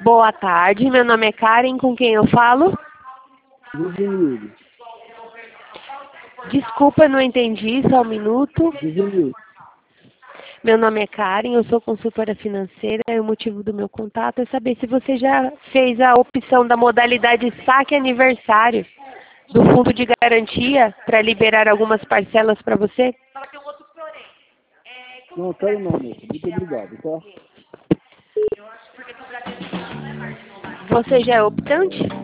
Boa tarde, meu nome é Karen, com quem eu falo? Juvenil. Desculpa, não entendi, só um minuto. Juvenil. Meu nome é Karen, eu sou consultora financeira e o motivo do meu contato é saber se você já fez a opção da modalidade saque aniversário do fundo de garantia para liberar algumas parcelas para você. Não, quero não, moço. Muito obrigado, tá? Você já é optante?